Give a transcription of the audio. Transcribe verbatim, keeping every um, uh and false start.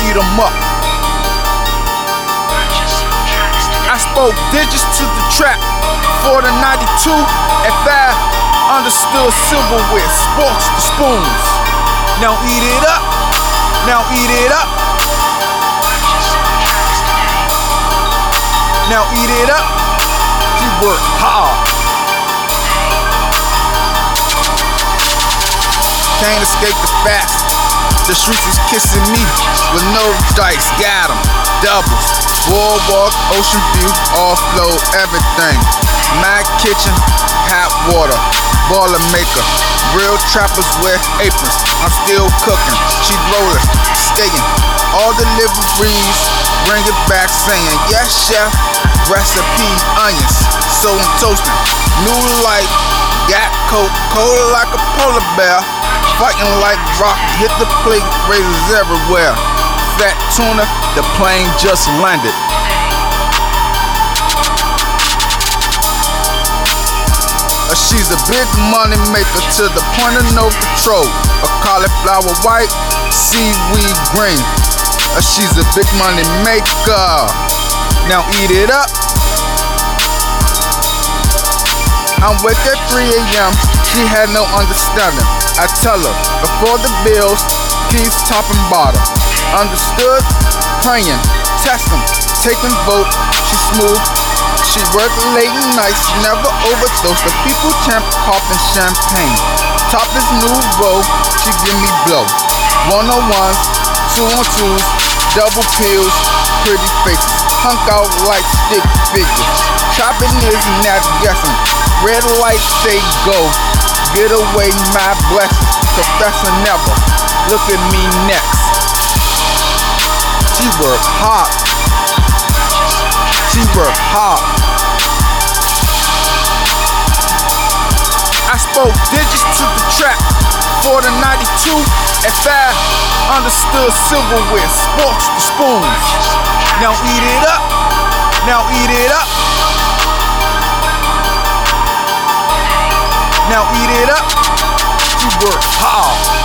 eat 'em up. I spoke digits to the trap for the ninety-two. If I understood silverware, sports the spoons. Now eat it up. Now eat it up. Now eat it up. She worked hard. Can't escape the facts. The streets is kissing me with no dice. Got 'em. Doubles. Boardwalk, ocean view, offload, everything. My kitchen, hot water. Baller maker. Real trappers wear aprons. I'm still cooking. She rolling, skating. All deliveries, bring it back saying, yes, chef. Recipes, onions, so I'm toasting. New life, got Coca-Cola like a polar bear. Fighting like rock, hit the plate, razors everywhere. Fat tuna, the plane just landed. Uh, she's a big money maker to the point of no control. A cauliflower white, seaweed green. Uh, she's a big money maker. Now eat it up. I'm with at three A M She had no understanding. I tell her before the bills, keys top and bottom. Understood? Praying, testing, taking vote. She smooth. She work late and nights, never overdose. The people champ popping champagne. Top is nouveau. She give me blow. One on ones, two on twos, double pills, pretty faces. Hunk out like stick figures. Chopping is not guessing. Red light say go. Get away my blessings. Professor never. Look at me next. She work hard. She work hard. I spoke digits to the trap for the ninety-two. If I understood silverware, sports the spoons. Now eat it up. Now eat it up. Now eat it up. She work hard.